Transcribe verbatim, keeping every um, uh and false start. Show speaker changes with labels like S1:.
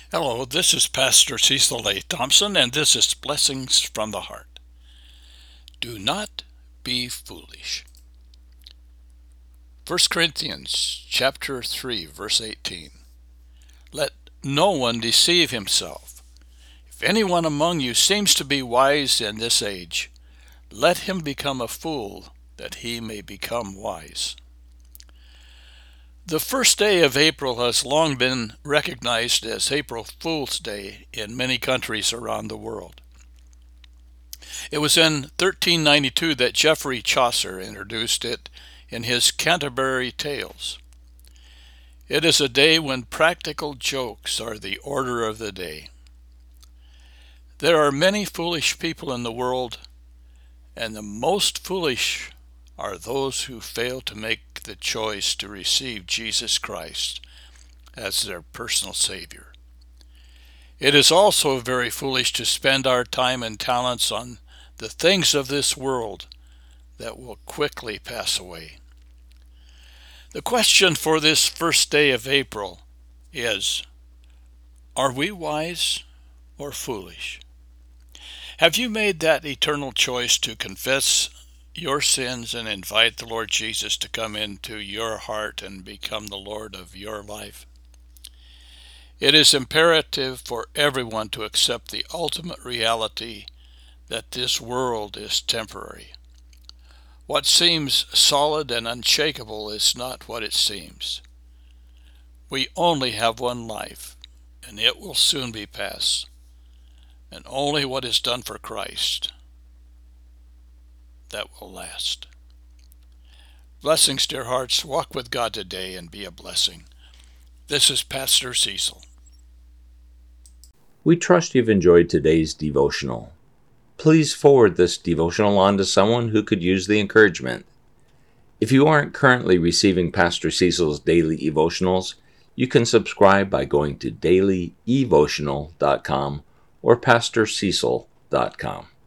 S1: Hello, this is Pastor Cecil A. Thompson, and this is Blessings from the Heart. Do not be foolish. First Corinthians chapter three, verse eighteen. Let no one deceive himself. If anyone among you seems to be wise in this age, let him become a fool, that he may become wise. The first day of April has long been recognized as April Fool's Day in many countries around the world. It was in thirteen ninety-two that Geoffrey Chaucer introduced it in his Canterbury Tales. It is a day when practical jokes are the order of the day. There are many foolish people in the world, and the most foolish are those who fail to make the choice to receive Jesus Christ as their personal Savior. It is also very foolish to spend our time and talents on the things of this world that will quickly pass away. The question for this first day of April is, are we wise or foolish? Have you made that eternal choice to confess your sins and invite the Lord Jesus to come into your heart and become the Lord of your life? It is imperative for everyone to accept the ultimate reality that this world is temporary. What seems solid and unshakable is not what it seems. We only have one life, and it will soon be past, and only what is done for Christ that will last. Blessings, dear hearts. Walk with God today and be a blessing. This is Pastor Cecil.
S2: We trust you've enjoyed today's devotional. Please forward this devotional on to someone who could use the encouragement. If you aren't currently receiving Pastor Cecil's daily devotionals, you can subscribe by going to daily evotional dot com or pastor cecil dot com.